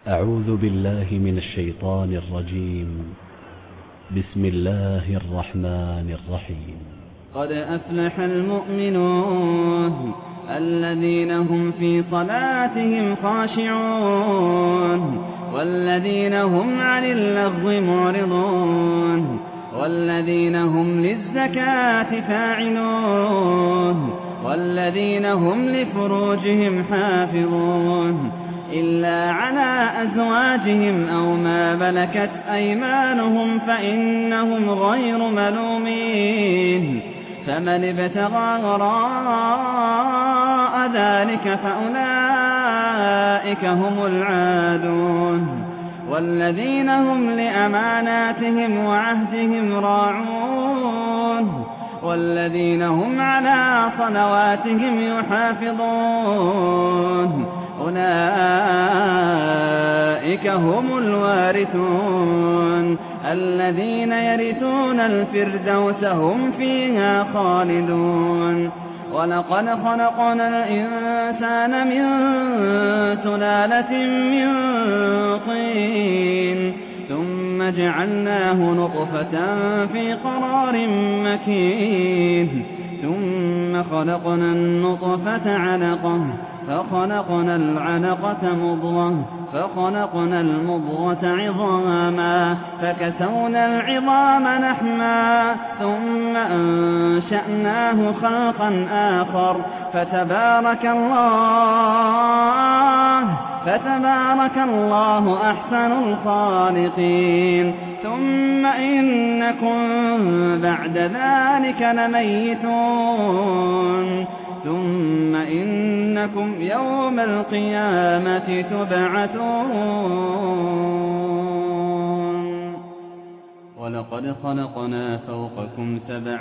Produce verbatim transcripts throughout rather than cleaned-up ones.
أعوذ بالله من الشيطان الرجيم. بسم الله الرحمن الرحيم. قد أفلح المؤمنون الذين هم في صلاتهم خاشعون والذين هم عن اللغو معرضون والذين هم للزكاة فاعلون والذين هم لفروجهم حافظون إلا على أزواجهم أو ما ملكت أيمانهم فإنهم غير ملومين. فمن ابتغى وراء ذلك فأولئك هم العادون والذين هم لأماناتهم وعهدهم راعون والذين هم على صلواتهم يحافظون أولئك هم الوارثون الذين يرثون الفردوس هم فيها خالدون. ولقد خلقنا الإنسان من سلالة من طين ثم جعلناه نطفة في قرار مكين ثم خلقنا النطفة علقة فخلقنا العلقة مضغة فخلقنا المضغة عظاما فكسونا العظام لحما ثم أنشأناه خلقا آخر فتبارك الله فتبارك الله أحسن الخالقين. ثم إنكم بعد ذلك لميتون ثم إنكم يوم القيامة تبعثون. ولقد خلقنا فوقكم سبع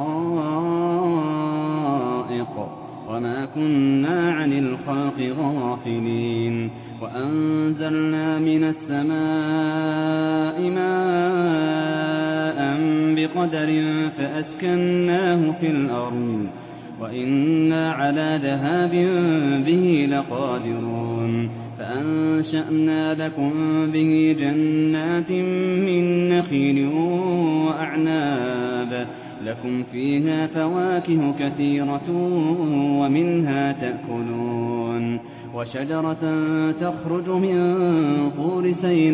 طرائق وما كنا عن الخلق غافلين وأنزلنا من السماء ماء بقدر فأسكناه في الأرض وإنا على ذهاب به لقادرون. فأنشأنا لكم به جنات من نخيل وأعناب لكم فيها فواكه كثيرة ومنها تأكلون وشجرة تخرج من طور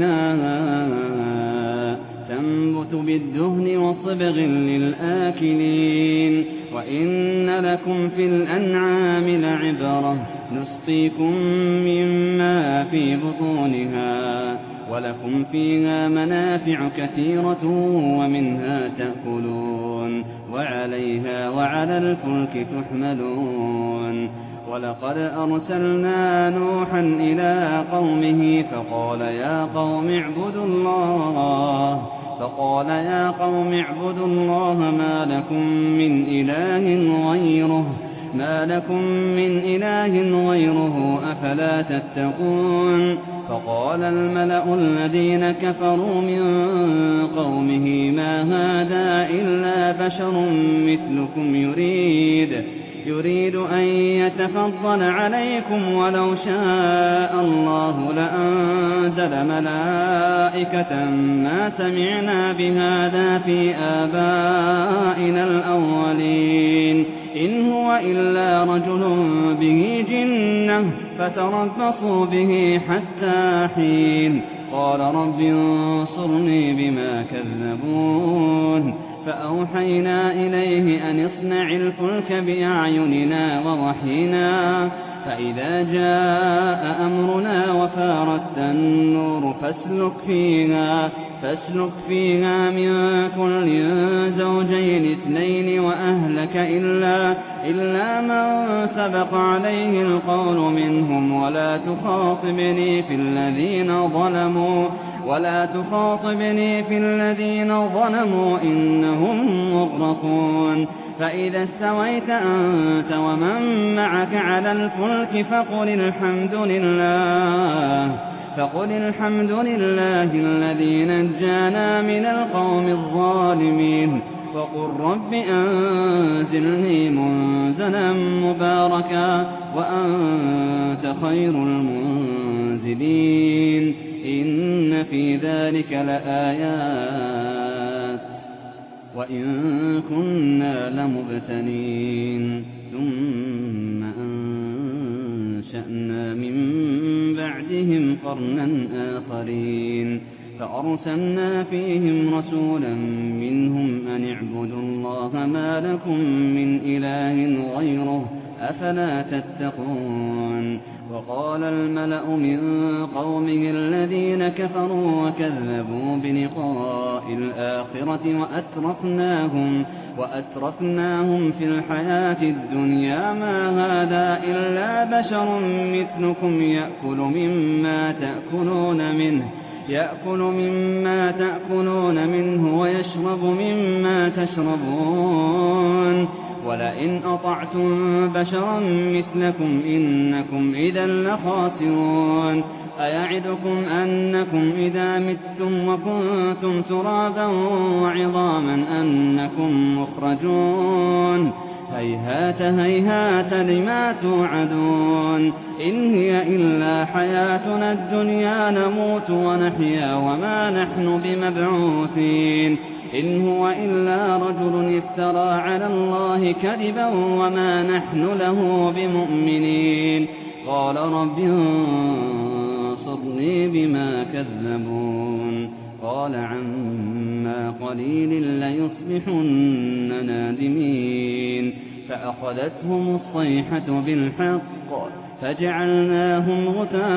سيناء تنبت بالدهن وصبغ للآكلين. وإن لكم في الأنعام لعبرة نسقيكم مما في بطونها ولكم فيها منافع كثيرة ومنها تأكلون وعليها وعلى الفلك تحملون. ولقد أرسلنا نوحا إلى قومه فقال يا قوم اعبدوا الله فقال يا قوم اعبدوا الله ما لكم من إله غيره ما لكم من إله غيره أفلا تتقون. فقال الملأ الذين كفروا من قومه ما هذا إلا بشر مثلكم يريد يريد أن يتفضل عليكم ولو شاء الله لأنزل ملائكة ما سمعنا بهذا في آبائنا الأولين إن هو إلا رجل به جنة فتربصوا به حتى حين. قال رب انصرني بما كذبون. فأوحينا إليه أن اصنع الفلك بأعيننا ووحينا فإذا جاء أمرنا وفارت النور فاسلك فيها فاسلك فيها من كل زوجين اثنين وأهلك إلا إلا من سبق عليه القول منهم ولا تخاطبني في الذين ظلموا ولا تخاطبني في الذين ظلموا إنهم مغرقون. فإذا استويت أنت ومن معك على الفلك فقل الحمد لله فقل الحمد لله الذي نجانا من القوم الظالمين وقل رب أنزلني منزلا مباركا وأنت خير المنزلين. منزلين إن في ذلك لآيات وإن كنا لمبتلين ثم أنشأنا من بعدهم قرنا آخرين فأرسلنا فيهم رسولا منهم أن اعبدوا الله ما لكم من إله غيره أفلا تتقون وقال الملأ من قومه الذين كفروا وكذبوا بلقاء الآخرة وأترفناهم, وأترفناهم في الحياة الدنيا ما هذا إلا بشر مثلكم يأكل مما تأكلون منه يأكل مما تأكلون منه ويشرب مما تشربون ولئن أطعتم بشرا مثلكم إنكم إذا لخاسرون أيعدكم أنكم إذا متم وكنتم ترابا وعظاما أنكم مخرجون هيهات هيهات لما توعدون إن هي إلا حياتنا الدنيا نموت ونحيا وما نحن بمبعوثين إن هو إلا رجل افترى على الله كذبا وما نحن له بمؤمنين قال رب انصرني بما كذبون قال عما قليل ليصبحن نادمين فأخذتهم الصيحة بالحق فجعلناهم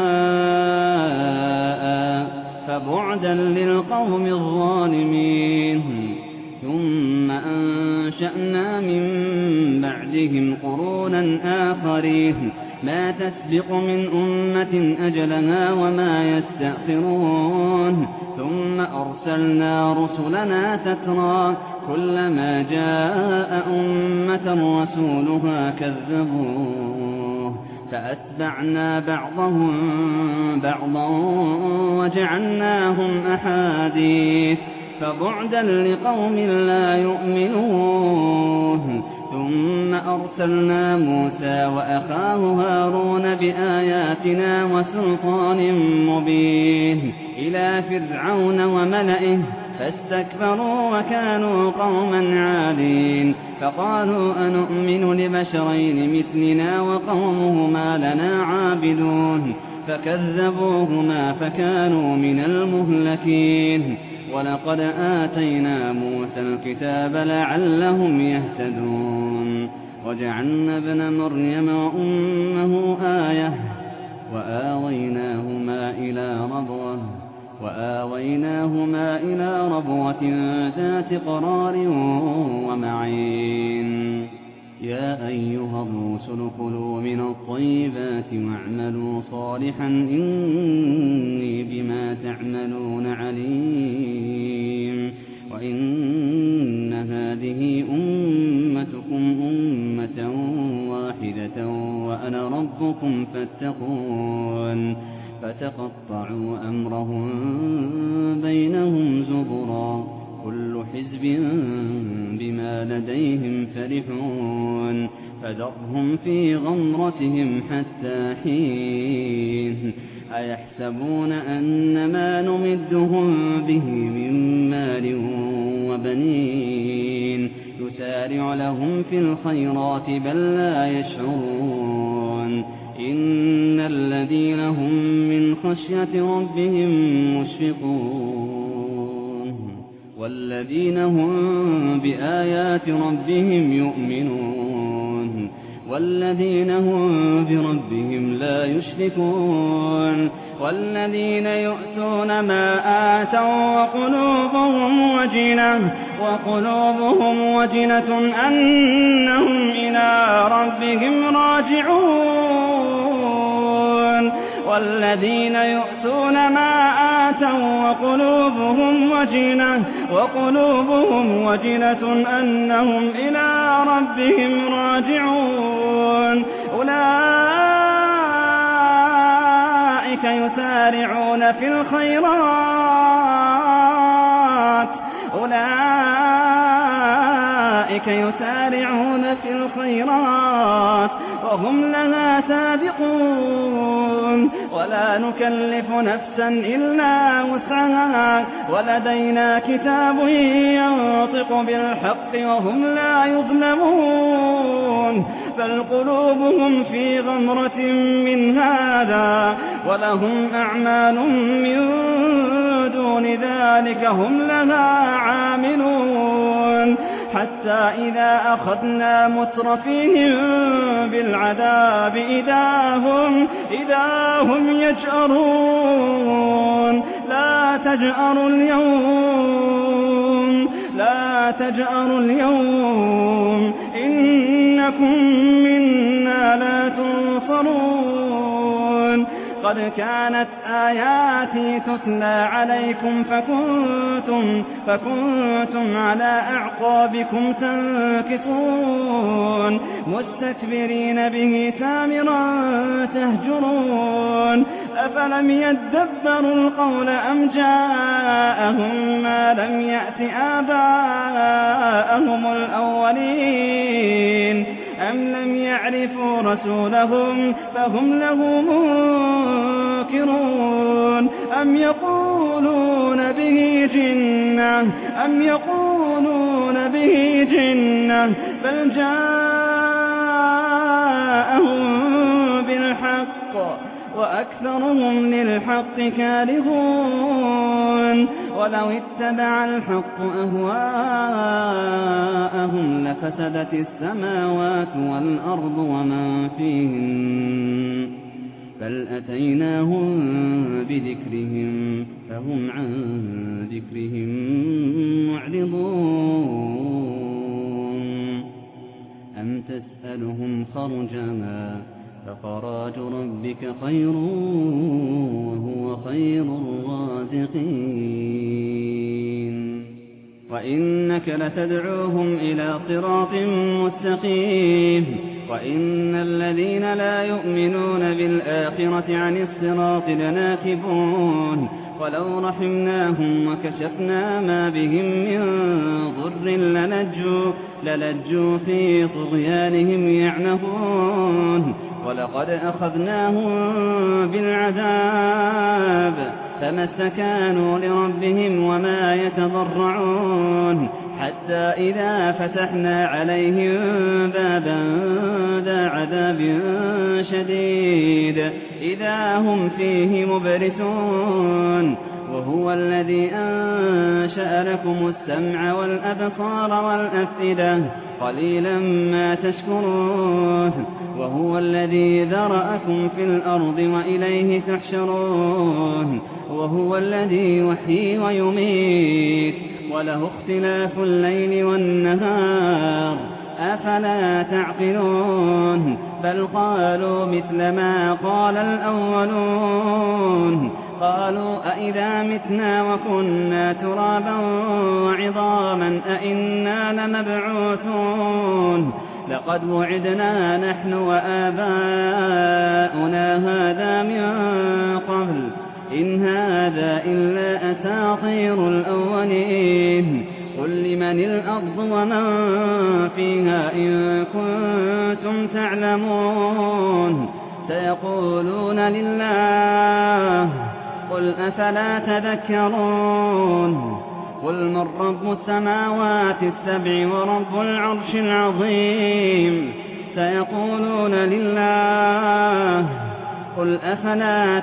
غثاء فبعدا للقوم الظالمين ثم أنشأنا من بعدهم قرونا آخرين ما تسبق من أمة أجلها وما يستأخرون ثم أرسلنا رسلنا تترى كلما جاء أمة رسولها كذبوه فأتبعنا بعضهم بعضا وجعلناهم أحاديث فبعدا لقوم لا يؤمنون ثم أرسلنا موسى وأخاه هارون بآياتنا وسلطان مبين إلى فرعون وملئه فاستكبروا وكانوا قوما عالين فقالوا أنؤمن لبشرين مثلنا وقومهما لنا عابدون فكذبوهما فكانوا من المهلكين ولقد آتينا موسى الكتاب لعلهم يهتدون وجعلنا ابن مريم وأمه آية وآويناهما إلى ربوة وآويناهما إلى ربوة ذات قرار ومعين يا أيها الرسل كلوا من الطيبات واعملوا صالحا إني بما تعملون عليم وإن هذه أمتكم أمة واحدة وأنا ربكم فاتقون فتقطعوا أمرهم بينهم زبرا كل حزب بما لديهم فرحون فذرهم في غمرتهم حتى حين أيحسبون أن ما نمدهم به من مال وبنين يسارع لهم في الخيرات بل لا يشعرون إن الذين هم من خشية ربهم مشفقون والذين هم بآيات ربهم يؤمنون والذين هم بربهم لا يشركون والذين يؤتون ما آتوا وقلوبهم وجنة وقلوبهم وجنة أنهم إلى ربهم راجعون والذين يؤتون ما آتوا وقلوبهم وجنة وقلوبهم وجنة أنهم إلى ربهم راجعون أولئك يسارعون في الخيرات أولئك يسارعون في الخيرات وهم لها سابقون ولا نكلف نفسا إلا وسعها ولدينا كتاب ينطق بالحق وهم لا يظلمون بل قلوبهم في غمرة من هذا ولهم أعمال من دون ذلك هم لها عاملون حتى إذا أخذنا مترفيهم بالعذاب إذا هم, إذا هم يجأرون لا تجأروا اليوم لا تجأروا اليوم إنكم منا لا تنصرون قد كانت آياتي تتلى عليكم فكنتم, فكنتم على أعقابكم تنكصون مستكبرين به سامرا تهجرون أفلم يدبروا القول أم جاءهم ما لم يأت آباءهم الأولين أم لم يعرفوا رسولهم فهم له منكرون أم يقولون به جنة أم يقولون به جنة بل جاءهم بالحق وأكثرهم للحق كارهون ولو اتبع الحق أهواءهم لفسدت السماوات والأرض ومن فيهن بل أتيناهم بذكرهم فهم عن ذكرهم معرضون أم تسألهم خرجا فخراج ربك خير وهو خير الرازقين وإنك لتدعوهم إلى صراط مستقيم وإن الذين لا يؤمنون بالآخرة عن الصراط لناكبون ولو رحمناهم وكشفنا ما بهم من ضر للجوا, للجوا في طغيانهم يعمهون ولقد أخذناهم بالعذاب فما استكانوا لربهم وما يتضرعون حتى إذا فتحنا عليهم بابا ذا عذاب شديد إذا هم فيه مبلسون وهو الذي أنشأ لكم السمع والأبصار والأفئدة قليلا ما تشكرون وهو الذي ذرأكم في الأرض وإليه تحشرون وهو الذي يحيي ويميت وله اختلاف الليل والنهار أفلا تعقلون بل قالوا مثل ما قال الأولون قالوا أئذا متنا وكنا ترابا وعظاما أئنا لمبعوثون لقد وعدنا نحن وآباؤنا هذا من قبل إن هذا إلا أساطير الأولين قل لمن الأرض ومن فيها إن كنتم تعلمون سيقولون لله قل أفلا تذكرون قل من رب السماوات السبع ورب العرش العظيم سيقولون لله قل أفلا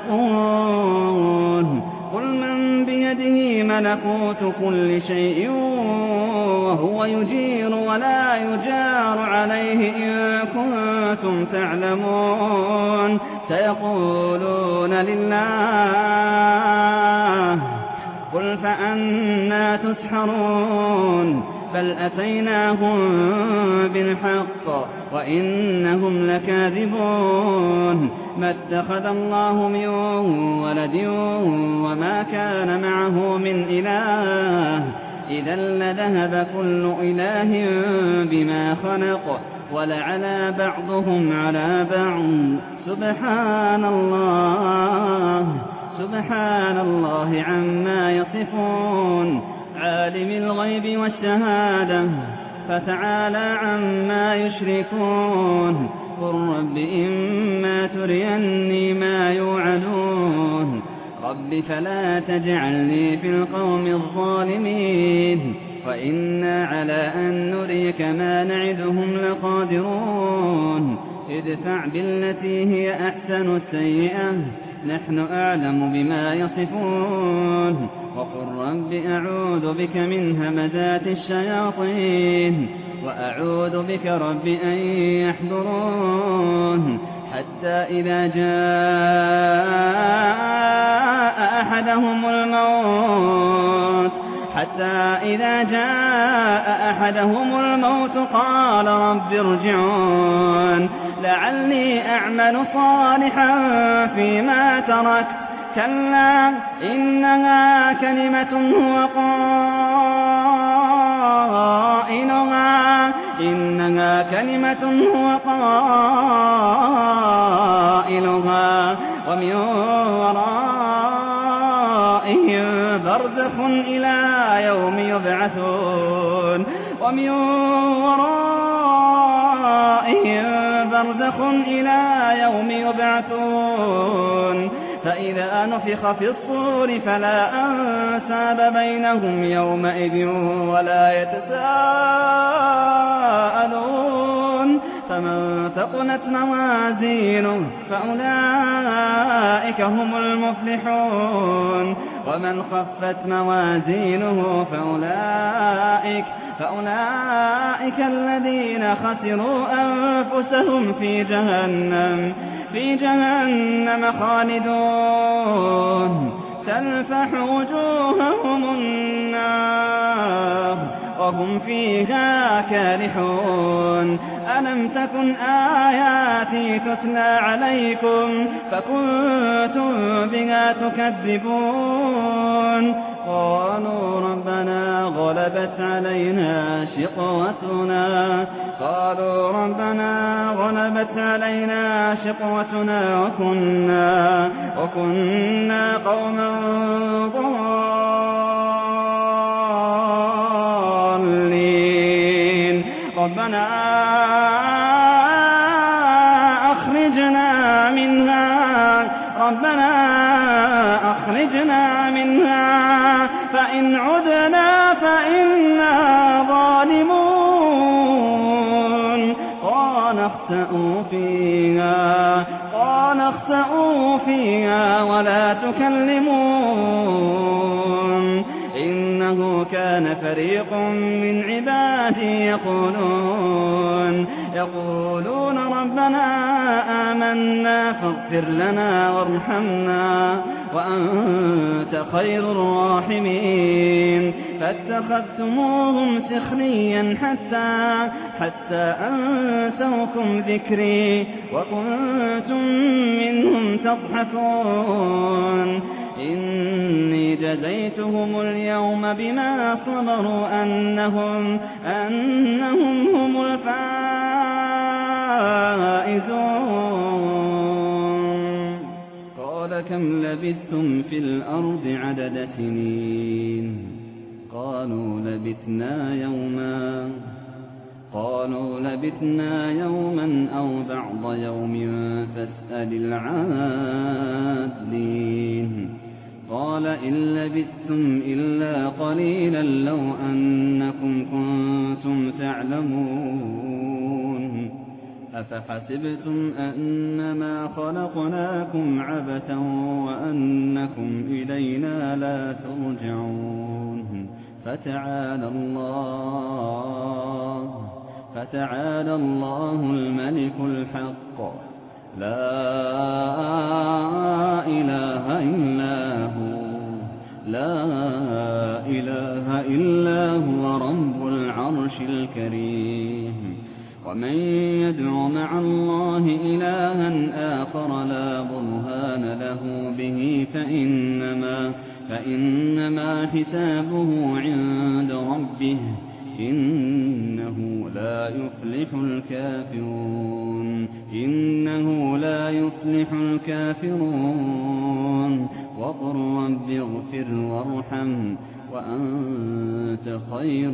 تتقون قل من بيده ملكوت كل شيء وهو يجير ولا يجار عليه إن كنتم تعلمون سيقولون لله قل فأنى تسحرون بل أتيناهم بالحق وإنهم لكاذبون ما اتخذ الله من ولد وما كان معه من إله إذا لذهب كل إله بما خلق ولعلى بعضهم على بعض سبحان الله سبحان الله عما يصفون عالم الغيب والشهادة فتعالى عما يشركون قل رب إما تريني ما يوعدون رب فلا تجعلني في القوم الظالمين وإنا على أن نريك ما نعدهم لقادرون ادفع بالتي هي أحسن السيئة نحن أعلم بما يصفون وقل رب أعوذ بك من همزات الشياطين وأعوذ بك رب أن يحضرون حتى إذا جاء أحدهم الموت حتى إذا جاء أحدهم الموت قال رب ارجعون لعلي أعمل صالحا فيما تركت كلا إنها كلمة هو قائلها إنها كلمة هو قائلها ومن ورائهم برزخ إلى يوم يبعثون ومن ورائهم برزخ إلى يوم يبعثون فإذا نفخ في الصور فلا أنساب بينهم يومئذ ولا يتساءلون فمن ثقلت موازينه فأولئك هم المفلحون ومن خفت موازينه فأولئك فأولئك الذين خسروا أنفسهم في جهنم في جهنم خالدون تلفح وجوههم النار وهم فيها كالحون ألم تكن آياتي تتلى عليكم فكنتم بها تكذبون قالوا ربنا غلبت علينا شقوتنا قالوا ربنا غلبت علينا شقوتنا وكنا وكنا قوما ضالين ربنا أخرجنا منها ربنا أخرجنا منها فإن عدنا فإنا ظالمون قال اخسئوا فيها قال اخسئوا فيها ولا تكلمون إنه كان فريق من عبادي يقولون يقولون ربنا آمنا فاغفر لنا وارحمنا وأنت خير الراحمين فاتخذتموهم سخريا حتى حتى أنسوكم ذكري وكنتم منهم تضحكون إني جزيتهم اليوم بما صبروا أنهم أنهم هم الفائزون قال كم لبثتم في الأرض عدد سنين قالوا لبثنا يوما قالوا لبثنا يوما أو بعض يوم فاسأل العادين قال إن لبثتم إلا قليلا لو أنكم كنتم تعلمون أفحسبتم أنما خلقناكم عبثا وأنكم إلينا لا ترجعون فتعالى الله فتعالى الله الملك الحق لا إله إلا هو لا إله إلا هو رب العرش الكريم ومن يدع مع الله إلها آخر لا برهان له به فإنما فإنما حسابه عند ربه إنه لا يفلح الكافرون إنه لا يفلح الكافرون وقل رب اغفر وارحم وأنت خير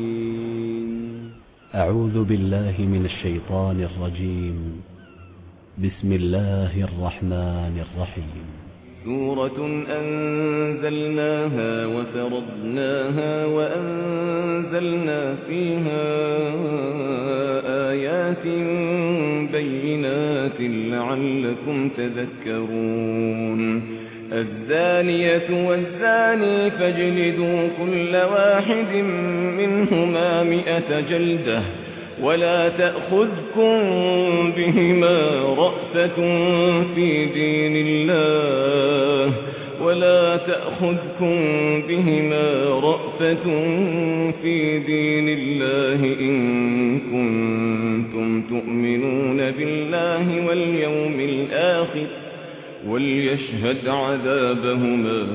الراحمين أعوذ بالله من الشيطان الرجيم بسم الله الرحمن الرحيم سورة أنزلناها وفرضناها وأنزلنا فيها آيات بينات لعلكم تذكرون الزانية والزاني فاجلدوا كل واحد منهما مئة جلدة ولا تأخذكم بهما رأفة في دين الله ولا تأخذكم بهما رأفة في دين الله إن كنتم تؤمنون بالله واليوم الآخر وليشهد عذابهما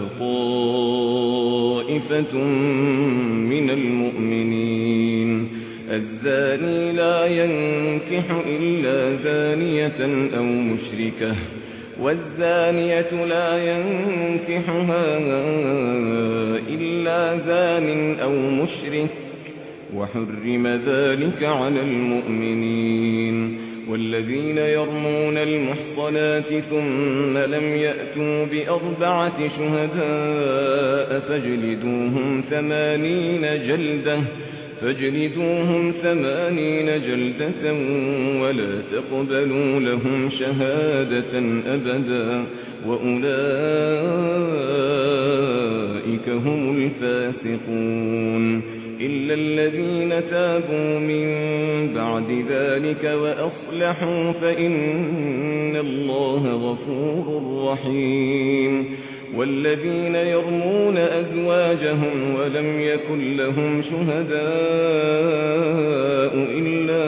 طائفة من المؤمنين الزاني لا ينكح إلا زانية أو مشركة والزانية لا ينكحها إلا زان أو مشرك وحرم ذلك على المؤمنين والذين يرمون المحصنات ثم لم يأتوا بأربعة شهداء فاجلدوهم ثمانين جلدة فاجلدوهم ثمانين جلدة ولا تقبلوا لهم شهادة أبدا وأولئك هم الفاسقون إلا الذين تابوا من بعد ذلك وأصلحوا فإن الله غفور رحيم والذين يرمون أزواجهم ولم يكن لهم شهداء إلا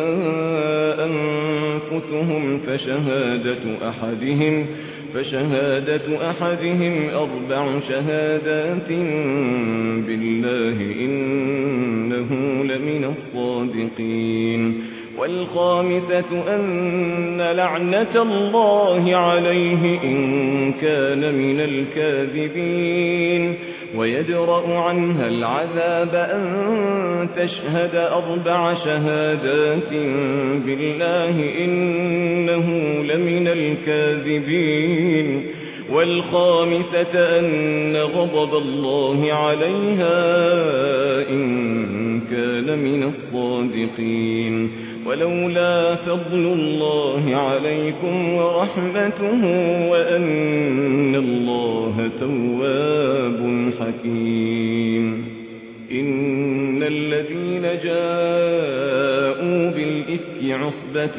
أنفسهم فشهادة أحدهم فشهادة أحدهم أربع شهادات بالله إنه لمن الصادقين والخامسة أن لعنة الله عليه إن كان من الكاذبين ويدرأ عنها العذاب أن تشهد أربع شهادات بالله إنه لمن الكاذبين والخامسة أن غضب الله عليها إن كان من الصادقين ولولا فضل الله عليكم ورحمته وأن الله تواب حكيم إن الذين جاءوا بالإفك عصبة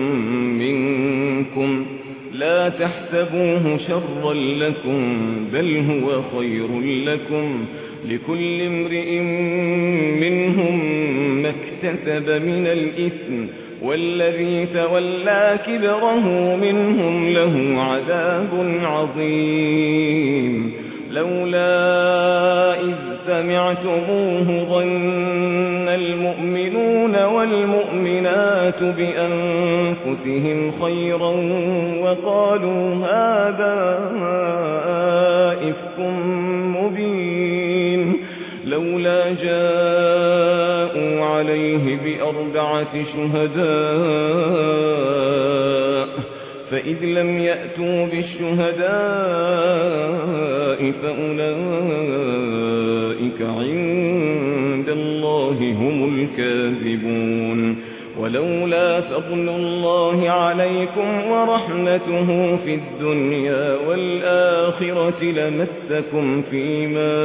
منكم لا تحسبوه شرا لكم بل هو خير لكم لكل امرئ منهم ما اكتسب من الإثم والذي تولى كبره منهم له عذاب عظيم لولا إذ سمعتموه ظن المؤمنون والمؤمنات بأنفسهم خيرا وقالوا هذا إفك مبين لولا جاءوا عليه بأربعة شهداء فإذ لم يأتوا بالشهداء فأولئك عند الله هم الكاذبون ولولا فضل الله عليكم ورحمته في الدنيا والآخرة لمسكم فيما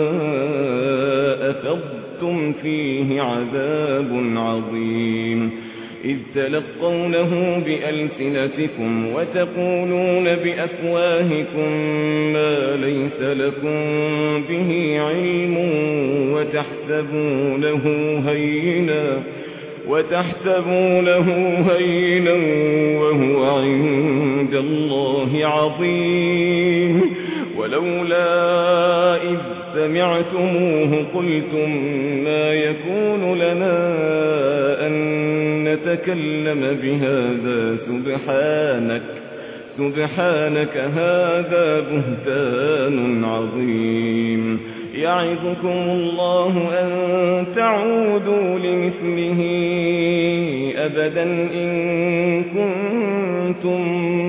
أفضتم فيه عذاب عظيم إذ تلقونه بألسنتكم وتقولون بأفواهكم ما ليس لكم به علم وتحسبونه هينا وتحسبونه هينا وهو عند الله عظيم ولولا إذ سمعتموه قلتم ما يكون لنا أن نتكلم بهذا سبحانك سبحانك هذا بهتان عظيم يعظكم الله أن تعودوا لمثله أبدا إن كنتم كنتم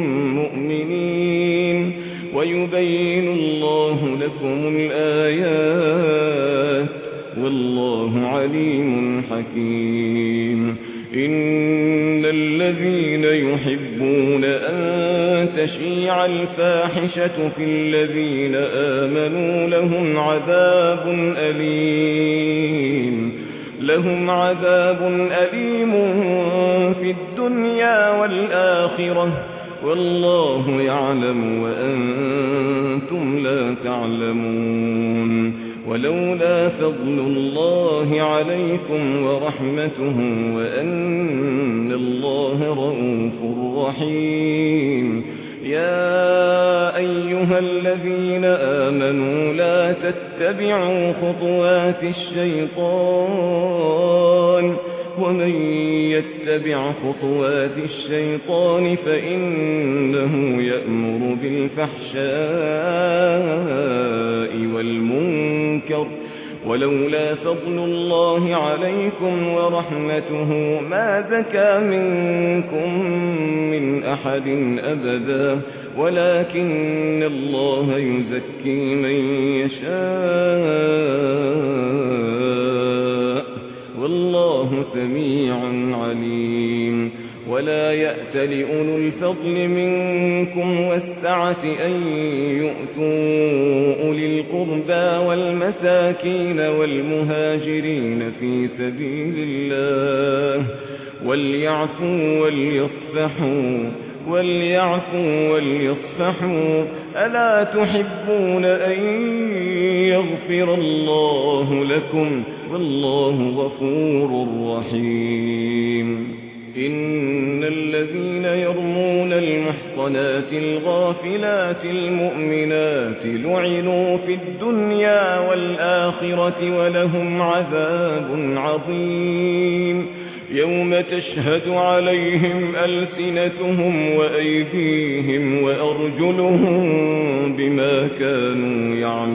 مؤمنين ويبين الله لكم الآيات والله عليم حكيم. إن الذين يحبون أن تشيع الفاحشة في الذين آمنوا لهم عذاب أليم لهم عذاب أليم في الدنيا والآخرة والله يعلم وأنتم لا تعلمون. ولولا فضل الله عليكم ورحمته وأن الله رؤوف رحيم. يا أيها الذين آمنوا لا تتبعوا خطوات الشيطان ومن يتبع خطوات الشيطان فإنه يأمر بالفحشاء والمنكر ولولا فضل الله عليكم ورحمته ما زكى منكم من أحد أبدا ولكن الله يزكي من يشاء والله سميع عليم. ولا يأت لأولو الفضل منكم والسعة أن يؤتوا أولي القربى والمساكين والمهاجرين في سبيل الله وليعفوا وليصفحوا وليعفوا وليصفحوا ألا تحبون أن يغفر الله لكم والله غفور رحيم. إن الذين يرمون المحصنات الغافلات المؤمنات لعنوا في الدنيا والآخرة ولهم عذاب عظيم. يوم تشهد عليهم ألسنتهم وأيديهم وأرجلهم بما كانوا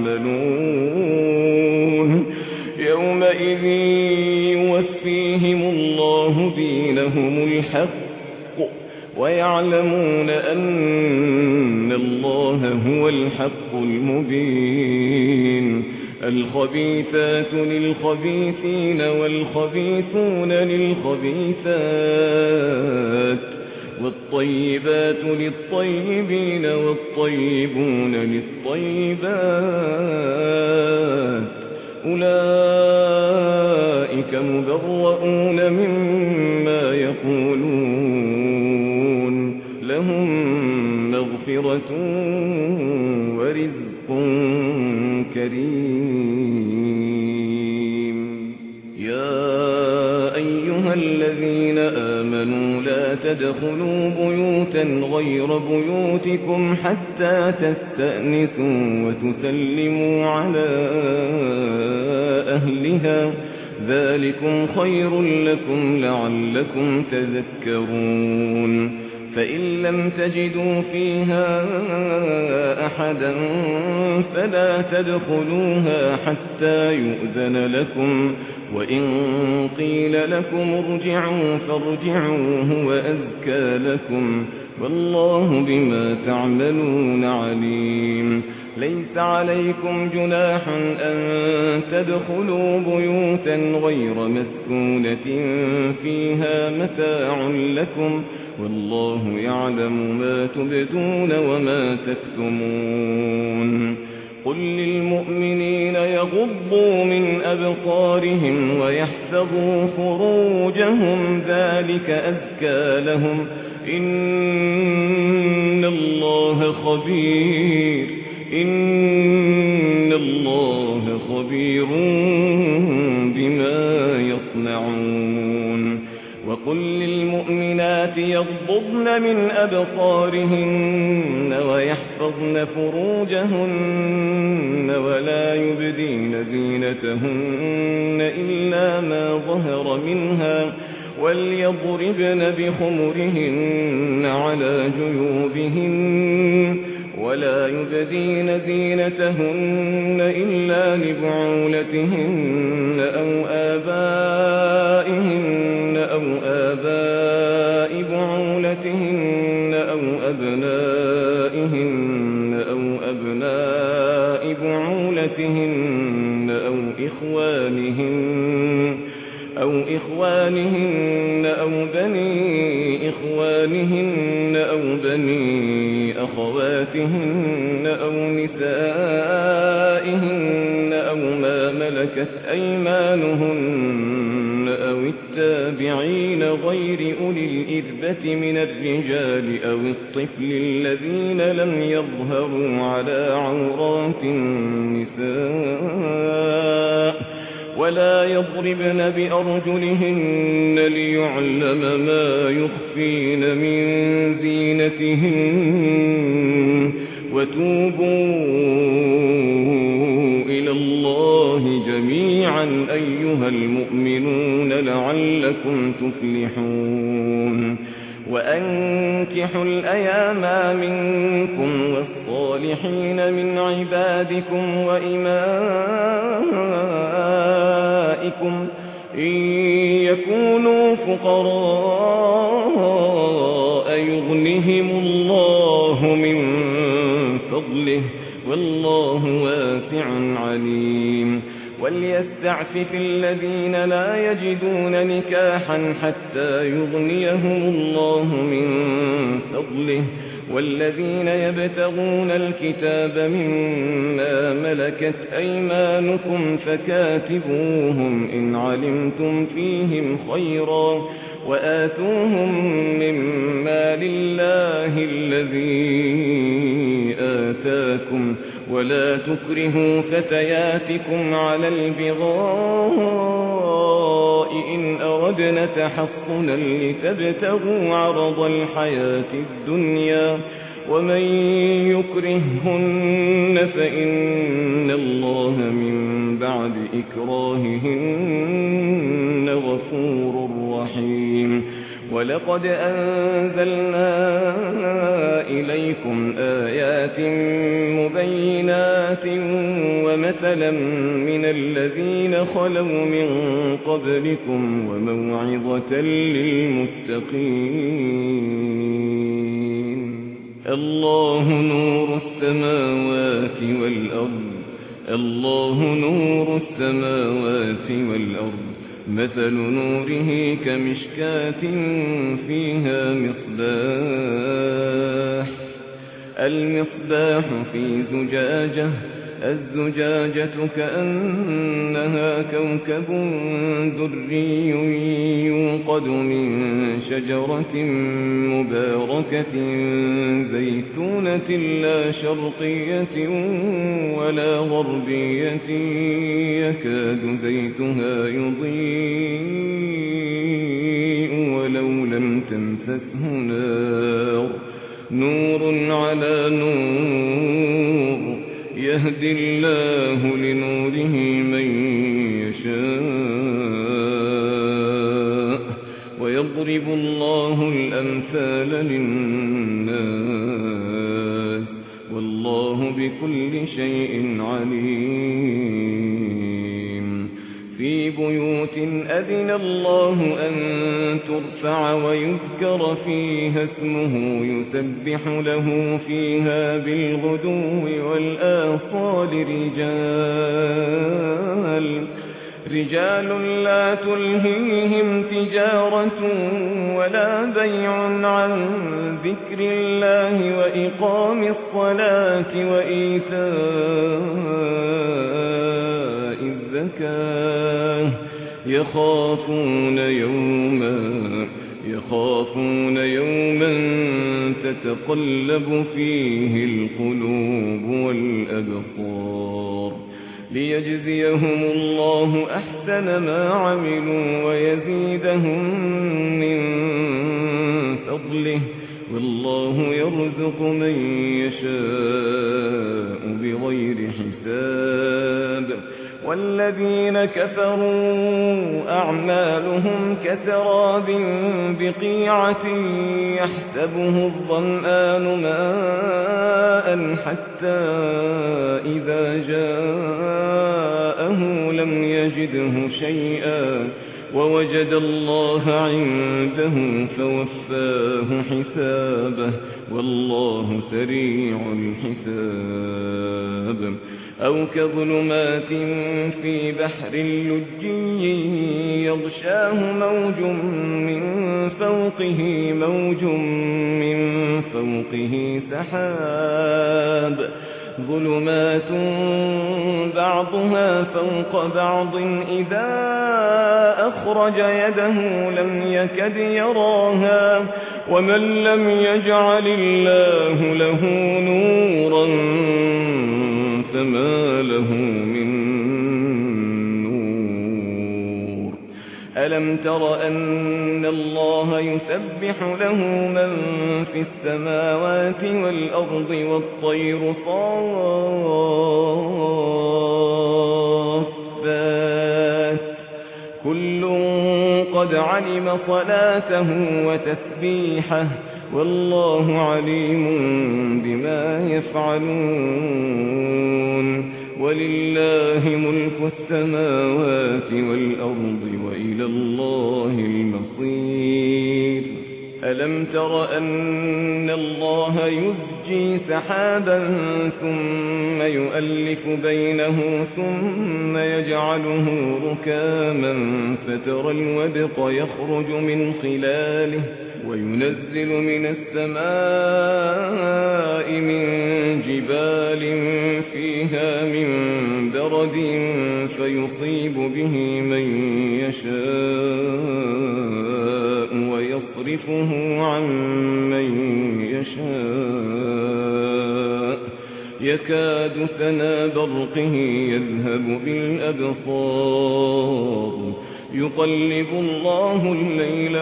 يعملون. يومئذ يوفيهم الله دينهم الحق ويعلمون أن الله هو الحق المبين. الخبيثات للخبيثين والخبيثون للخبيثات والطيبات للطيبين والطيبون للطيبات أولئك مبرؤون مما يقولون لهم مغفرة ورزق كريم. يا أيها الذين آمنوا لا تدخلوا بيوتا غير بيوتكم حتى تستأنسوا وتسلموا على أهلها ذلكم خير لكم لعلكم تذكرون. فإن لم تجدوا فيها أحدا فلا تدخلوها حتى يؤذن لكم وإن قيل لكم ارجعوا فارجعوا هو أزكى لكم والله بما تعملون عليم. ليس عليكم جناح أن تدخلوا بيوتا غير مسكونة فيها متاع لكم والله يعلم ما تبدون وما تكتمون. قل للمؤمنين يغضوا من أبصارهم ويحفظوا فروجهم ذلك أزكى لهم إن الله خبير إن الله خبير بما يصنعون. وقل للمؤمنات يغضضن من أبصارهن ويحفظن فروجهن ولا يبدين زينتهن إلا ما ظهر منها وليضربن بخمرهن على جيوبهن ولا يبدين زينتهن إلا لبعولتهن أو آبائهن أو آباء بعولتهن أبنائهن أو أبناء بعولتهن أو إخوانهن أو إخوانهن أو بني إخوانهن أو بني أخواتهن أو نسائهن أو ما ملكت أيمانهن أو التابعين غير أولي الإربة من الرجال أو الطفل الذين لم يظهروا على عورات النساء ولا يضربن بأرجلهن ليعلم ما يخفين من زينتهن وتوبوا إلى الله جميعا أيها المؤمنون لعلكم تفلحون وأنكحوا الأيام منكم والصالحين من عبادكم وإمائكم إن يكونوا فقراء يغنهم الله من فضله والله واسع عليم وليستعفف الذين لا يجدون نكاحا حتى يغنيهم الله من فضله والذين يبتغون الكتاب مما ملكت أيمانكم فكاتبوهم إن علمتم فيهم خيرا وآتوهم مما لله الذي آتاكم ولا تكرهوا فتياتكم على البغاء إن أردنا تحصنا لتبتغوا عرض الحياة الدنيا ومن يكرههن فإن الله من بعد إكراههن غفور رحيم ولقد أنزلنا إليكم آيات مبينات ومثلا من الذين خلوا من قبلكم وموعظة للمتقين الله نور السماوات والأرض الله نور السماوات والأرض مثل نوره كمشكاة فيها مصباح المصباح في زجاجة الزجاجة كأنها كوكب دري يوقد من شجرة مباركة زيتونة لا شرقية ولا غربية يكاد زيتها يضيء ولو لم تمسسه نار نور على نور يهدي الله لنوره من يشاء ويضرب الله الأمثال للناس والله بكل شيء عليم في بيوت أذن الله أن ترفع ويذكر فيها اسمه يسبح له فيها بالغدو والآصال رجال رجال لا تلهيهم تجارة ولا بيع عن ذكر الله وإقام الصلاة وإيتاء الزكاة يخافون يوما يخافون يوما تتقلب فيه القلوب والأبصار ليجزيهم الله أحسن ما عملوا ويزيدهم من فضله والله يرزق من يشاء بغير حساب والذين كفروا أعمالهم كسراب بقيعة يحسبه الظمآن ماء حتى إذا جاءه لم يجده شيئا ووجد الله عنده فوفاه حسابه والله سريع الحساب أو كظلمات في بحر لجي يغشاه موج من فوقه موج من فوقه سحاب ظلمات بعضها فوق بعض إذا أخرج يده لم يكد يراها ومن لم يجعل الله له نورا فما له من نور ألم تر أن الله يسبح له من في السماوات والأرض والطير صافات كل قد علم صلاته وتسبيحه والله عليم بما يفعلون ولله ملك السماوات والأرض وإلى الله المصير ألم تر أن الله يزجي سحابا ثم يؤلف بينه ثم يجعله ركاما فترى الودق يخرج من خلاله وينزل من السماء من جبال فيها من برد فيصيب به من يشاء ويصرفه عن من يشاء يكاد سنا برقه يذهب بالأبصار يقلب الله الليل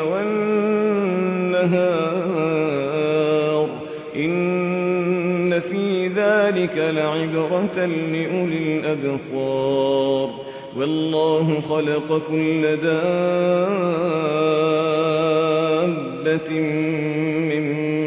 والنهار إن في ذلك لعبرة لأولي الأبصار والله خلق كل دابة من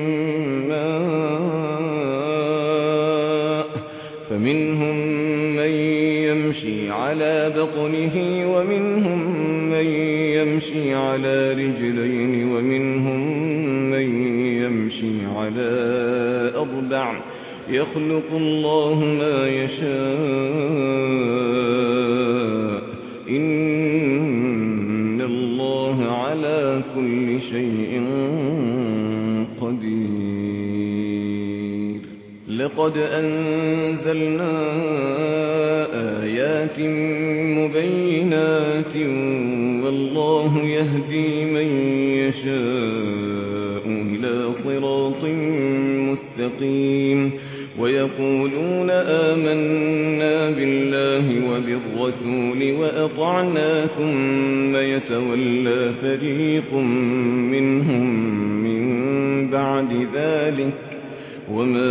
ماء فمنهم من يمشي على بطنه ومنهم من يمشي على رجلين ومنهم من يمشي على أربع يخلق الله ما يشاء إن الله على كل شيء قدير لقد أنزلنا آيات مبينات والله يهدي من يشاء إلى صراط مستقيم ويقولون آمنا بالله وبالرسول وأطعنا ثم يتولى فريق منهم من بعد ذلك وما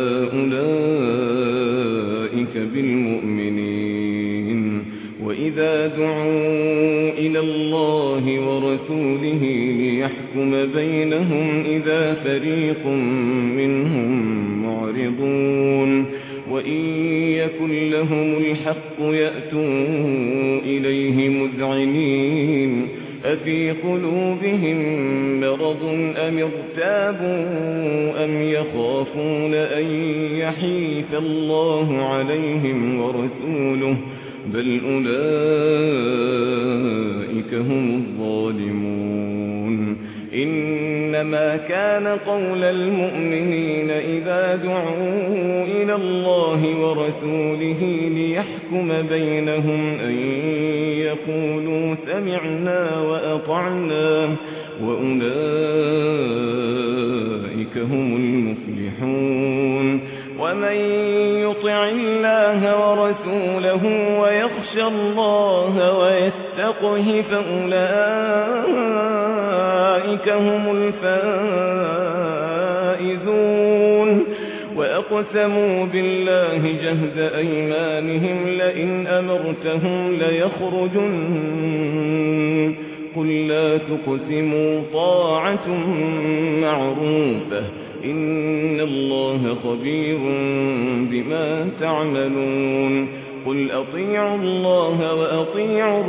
أولئك بالمؤمنين وإذا دعوا إلى الله ورسوله ليحكم بينهم إذا فريق منهم معرضون وإن يكن لهم الحق يأتوا إليه مذعنين أفي قلوبهم مرض أم ارتابوا أم يخافون أن يحيف الله عليهم ورسوله بل أولئك هم الظالمون إنما كان قول المؤمنين إذا دعوا إلى الله ورسوله ليحكم بينهم أن يقولوا سمعنا وأطعنا وأولئك هم المفلحون ومن يطع الله ورسوله ويخشى الله ويتقه فأولئك هم الفائزون وأقسموا بالله جهد أيمانهم لئن أمرتهم ليخرجن قل لا تقسموا طاعة معروفة إن الله خبير بما تعملون قل أطيعوا الله وأطيعوا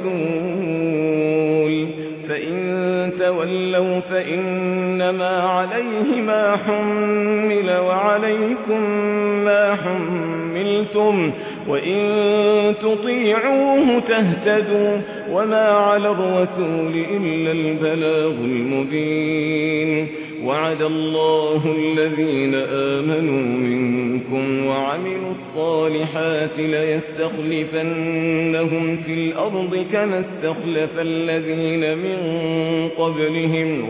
الرسول فإن تولوا فإنما عليه ما حمل وعليكم ما حملتم وإن تطيعوه تهتدوا وما على الرسول إلا البلاغ المبين وعد الله الذين آمنوا منكم وعملوا الصالحات ليستخلفنهم في الأرض كما استخلف الذين من قبلهم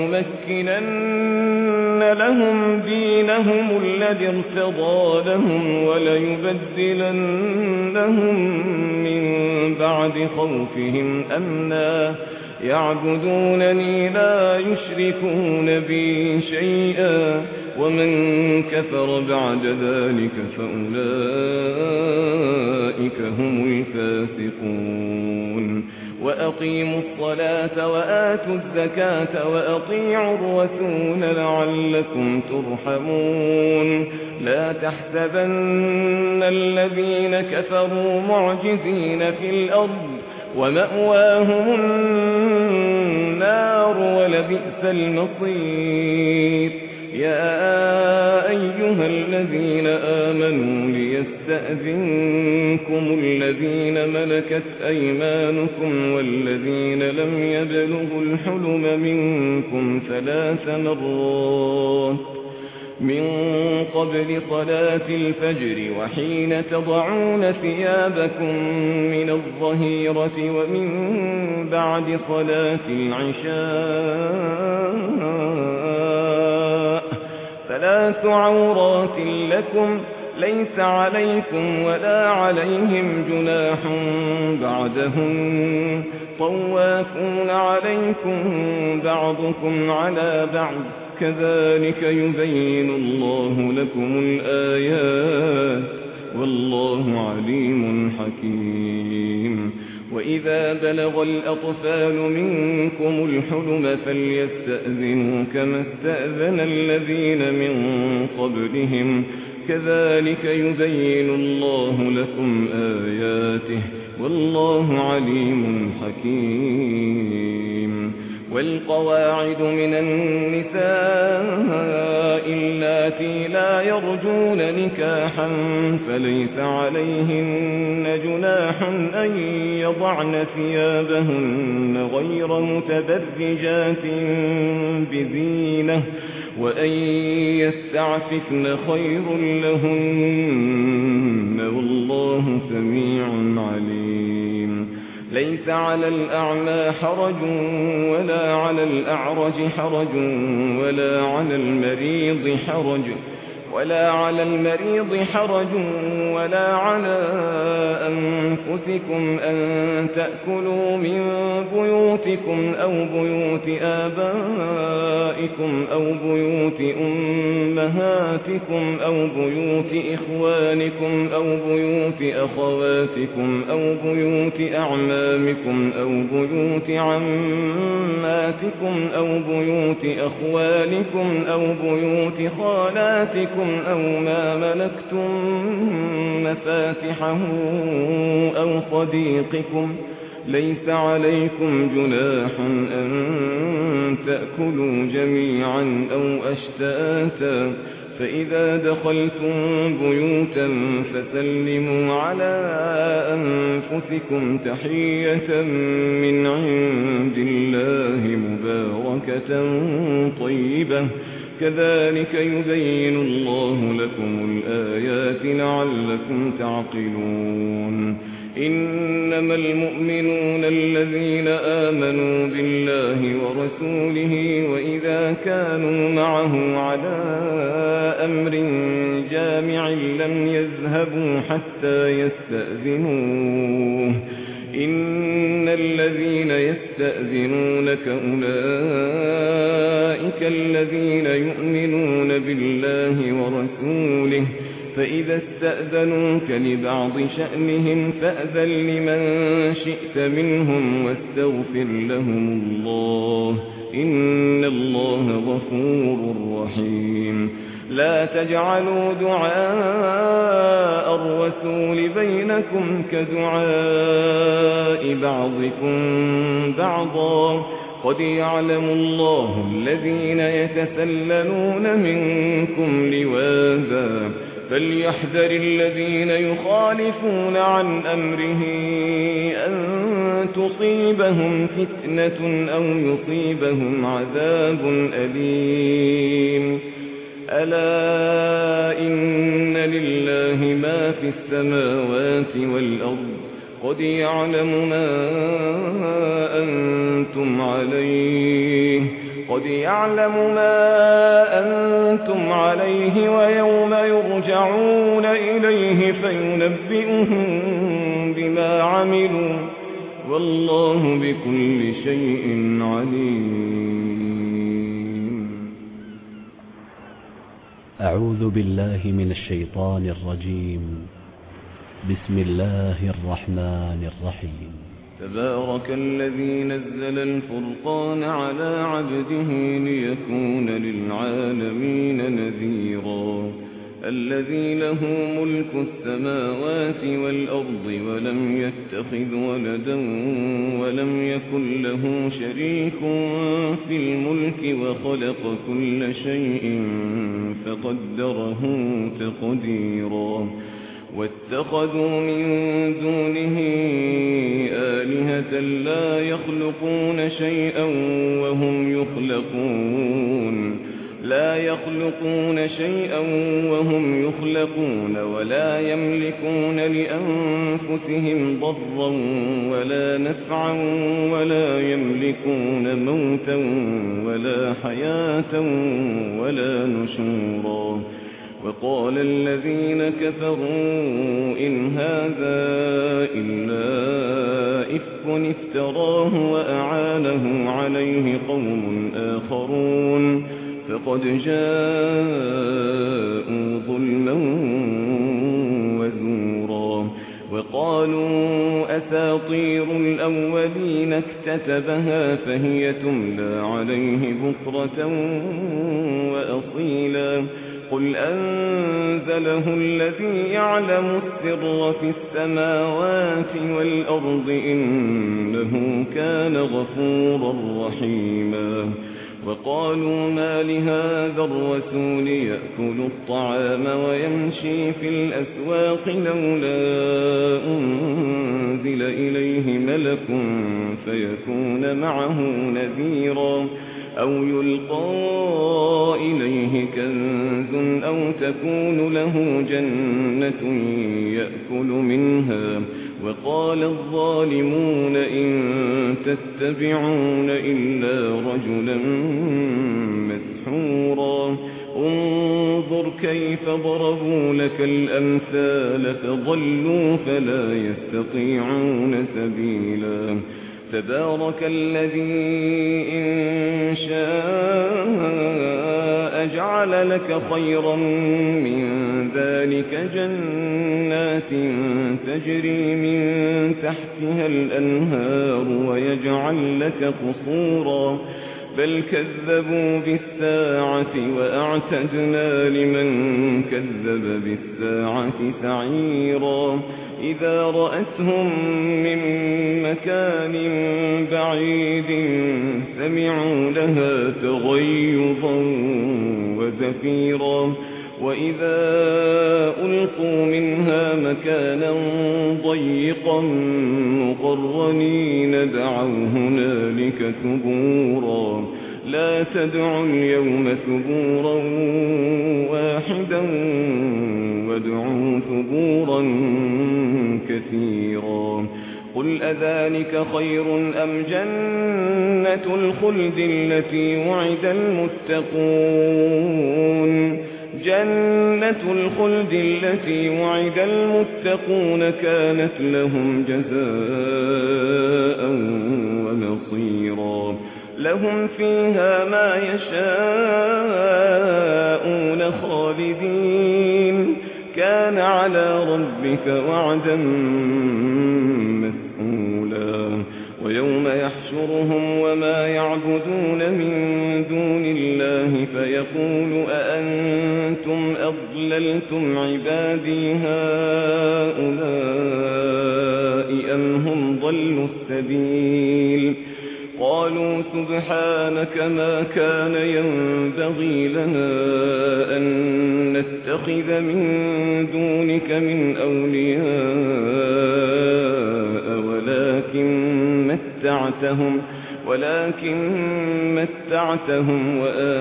وليمكنن لهم دينهم الذي ارتضى لهم وليبدلنهم من بعد خوفهم أمنا يعبدونني لا يشركون بي شيئا ومن كفر بعد ذلك فأولئك هم الفاسقون وأقيموا الصلاة وآتوا الزكاة وأطيعوا الرسول لعلكم ترحمون لا تحسبن الذين كفروا معجزين في الأرض ومأواهم النار ولبئس المصير يا أيها الذين آمنوا ليستأذنكم الذين ملكت أيمانكم والذين لم يبلغوا الحلم منكم ثلاث مرات من قبل صلاة الفجر وحين تضعون ثيابكم من الظهيرة ومن بعد صلاة العشاء ثلاث عورات لكم ليس عليكم ولا عليهم جناح بعدهم طوافون عليكم بعضكم على بعض كذلك يبين الله لكم الآيات والله عليم حكيم وإذا بلغ الأطفال منكم الحلم فليستأذنوا كما استأذن الذين من قبلهم كذلك يبين الله لكم آياته والله عليم حكيم والقواعد من النساء اللاتي لا يرجون نكاحا فليس عليهن جناح أن يضعن ثيابهن غير متبرجات بزينة وأن يستعففن خير لهن والله سميع عليم ليس على الأعمى حرج ولا على الأعرج حرج ولا على المريض حرج ولا على المريض حرج ولا على أنفسكم أن تأكلوا من بيوتكم أو بيوت آبائكم أو بيوت أمهاتكم أو بيوت إخوانكم أو بيوت أخواتكم أو بيوت أعمامكم أو بيوت عماتكم أو بيوت أخوالكم أو بيوت خالاتكم أو ما ملكتم مفاتحه أو صديقكم ليس عليكم جناح أن تأكلوا جميعا أو أشتاتا فإذا دخلتم بيوتا فسلموا على أنفسكم تحية من عند الله مباركة طيبة كذلك يبين الله لكم الآيات لعلكم تعقلون إنما المؤمنون الذين آمنوا بالله ورسوله وإذا كانوا معه على أمر جامع لم يذهبوا حتى يستأذنوه إن الذين يستأذنونك أولئك الذين يؤمنون بالله ورسوله فإذا استأذنوك لبعض شأنهم فأذن لمن شئت منهم واستغفر لهم الله إن الله غفور رحيم لا تجعلوا دعاء الرسول بينكم كدعاء بعضكم بعضا قد يعلم الله الذين يتسللون منكم لواذا فليحذر الذين يخالفون عن أمره أن تصيبهم فتنة أو يصيبهم عذاب أليم ألا إن لله ما في السماوات والأرض قد يعلم ما أنتم عليه قد يعلم ما أنتم عليه ويوم يرجعون إليه فينبئهم بما عملوا والله بكل شيء عليم. أعوذ بالله من الشيطان الرجيم. بسم الله الرحمن الرحيم. تبارك الذي نزل الفرقان على عبده ليكون للعالمين نذيرا الذي له ملك السماوات والأرض ولم يتخذ ولدا ولم يكن له شريك في الملك وخلق كل شيء فقدره تقديرا واتخذوا من دونه آلهة لا يخلقون شيئا وهم يخلقون لا يخلقون شيئا وهم يخلقون ولا يملكون لأنفسهم ضرا ولا نفعا ولا يملكون موتا ولا حياة ولا نشورا وقال الذين كفروا إن هذا إلا إفك افتراه وأعانه عليه قوم آخرون فقد جاءوا ظلما وزورا وقالوا أساطير الأولين اكتتبها فهي تملى عليه بكرة وأصيلا قل أنزله الذي يعلم السر في السماوات والأرض إنه كان غفورا رحيما وقالوا ما لهذا الرسول يأكل الطعام ويمشي في الأسواق لولا أنزل إليه ملك فيكون معه نذيرا أو يلقى إليه كنز أو تكون له جنة يأكل منها وقال الظالمون إن تتبعون إلا رجلا مسحورا انظر كيف ضربوا لك الأمثال فضلوا فلا يستطيعون سبيلا تبارك الذي إن شاء جعل لك خيرا من ذلك جنات تجري من تحتها الأنهار ويجعل لك قصورا بل كذبوا بالساعة وأعتدنا لمن كذب بالساعة سعيرا إذا رأتهم من مكان بعيد سمعوا لها تغيظا وزفيرا وإذا ألقوا منها مكانا ضيقا مقرنين دعوا هنالك ثبورا لا تدعوا اليوم ثبورا واحدا وادعوا ثبورا كثيرا قل أذلك خير أم جنة الخلد التي وعد المتقون جنة الخلد التي وعد المتقون كانت لهم جزاء ومصيرا لهم فيها ما يشاءون خالدين كان على ربك وعدا مسئولا ويوم يحشرهم وما يعبدون من دون الله فيقول أأنتم أضللتم عبادي هؤلاء أم هم ضلوا السبيل قالوا سبحانك ما كان ينبغي لنا أن نتخذ من دونك من أولياء ولكن متعتهم ولكن متعتهم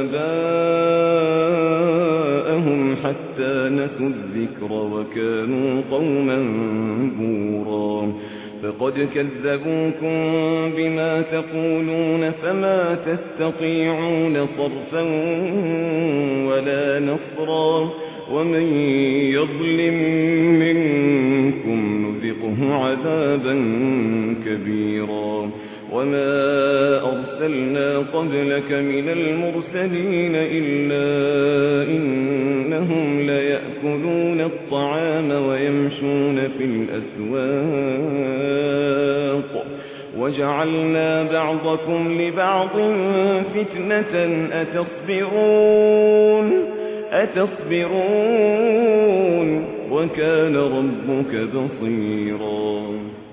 وآباءهم حتى نسوا الذكر وكانوا قوما بورا فقد كذبوكم بما تقولون فما تستطيعون صرفا ولا نصرا ومن يظلم منكم نذقه عذابا كبيرا وما أرسلنا قبلك من المرسلين إلا إنهم ليأكلون الطعام ويمشون في الأسواق وجعلنا بعضكم لبعض فتنة أتصبرون أتصبرون وكان ربك بصيرا